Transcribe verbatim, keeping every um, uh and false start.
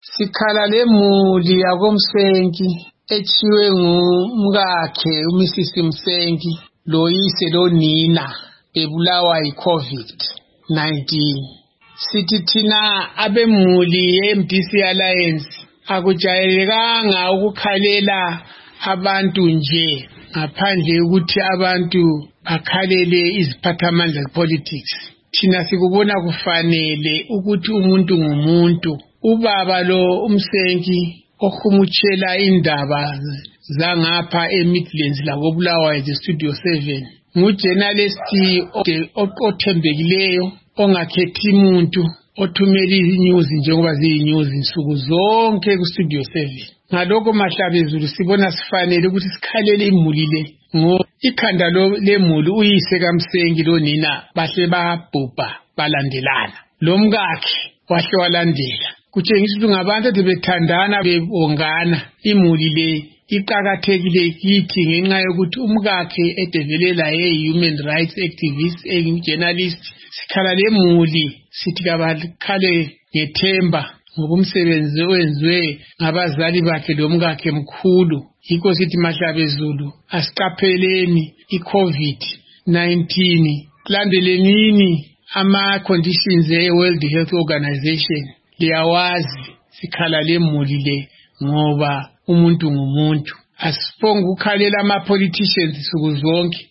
Sikhala lemuli yakoMsenki ethiwe ngumkakhe uMissis Msenki loyise lonina bebulawa yiCovid nineteen. Sithi thina abemuli ye-M D C Alliance akujayelekanga ukukhalela abantu nje ngaphandle ukuthi abantu bakhalele iziphathamandla politics. Thina sikubona kufanele ukuthi umuntu ngumuntu. Ubaba lo uMsenki ohumutshela indaba zangapha eMidlands lakobulawayo the Studio seven ngujournalist othembekileyo ongakhethi umuntu othumela inews njengoba ziyinews insuku zonke ku Studio seven. Ngalokho Mahlabezulu sibona sifanele ukuthi sikhalele imuli le ngo ikhanda lemuli uyise kaMsenki lonina bahle babhubha balandelana lo mkakhe wahle walandela. Kutshengisa ukuthi ngabantu ade bethandana bebongana. Imuli le iqhakathekile kithi ngenxa yokuthi umkakhe edevelela ye-human rights activist e-journalist. Sikhala lemuli sithi kabakhale ngethemba ngoba umsebenzi owenziwe ngabazali bakhe lomkakhe mkhulu. Yikho sithi Mahlabezulu asiqapheleni iCovid nineteen. Kulandelenini ama-conditions e-World Health Organization. Liyawazi sikhala lemuli le ngoba umuntu ngumuntu. Asiphonge ukukhalela ama-politicians suku zonke.